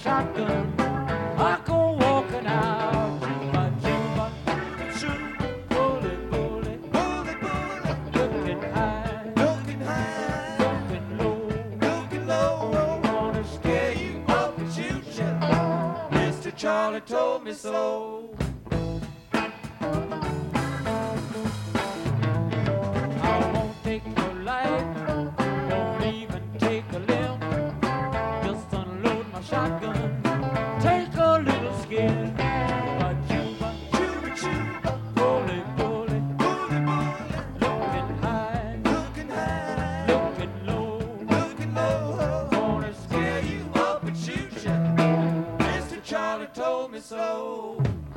shotgun. I go walking out to my juba, shoot, bully, bully, bully, bully, looking high, looking high, looking low, gonna scare you up and shoot you. Mr. Charlie told me so. I won't take your life, won't even take a limb. Just unload my shotgun, take a little skin. My juba, juba, juba, bully, bully, bully, bully, looking high, looking high, looking low, gonna scare you up and shoot you. Mr. Charlie told me so.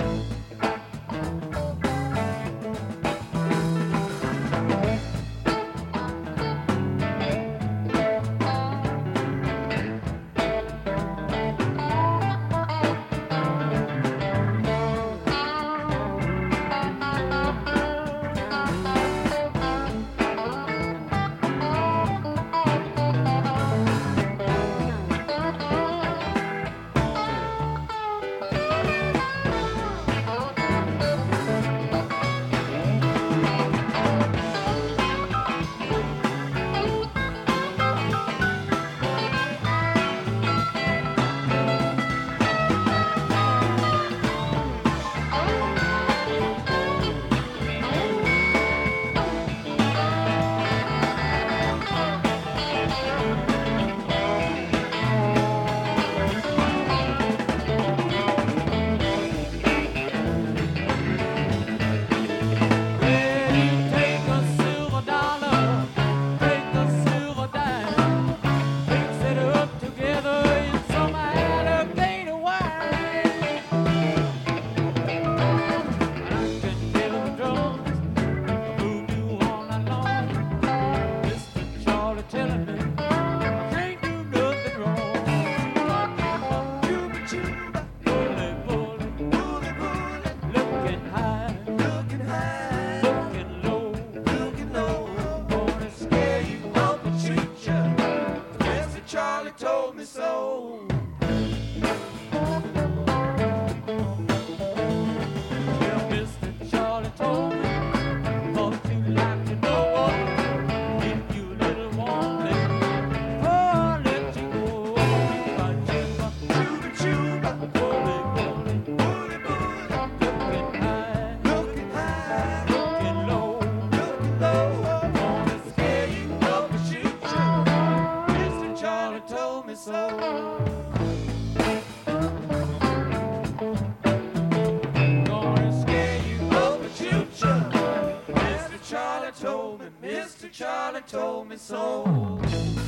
Told me so. Well, Mr. Charlie told me, thought you'd like to know if you little want it, before I let you go. My juba, juba, juba, bully, bully, bully, bully, looking high, looking high, looking low, gonna scare you up and shoot you. Mr. Charlie told me so. Gonna scare you up and shoot you. Mr. Charlie told me, Mr. Charlie told me so.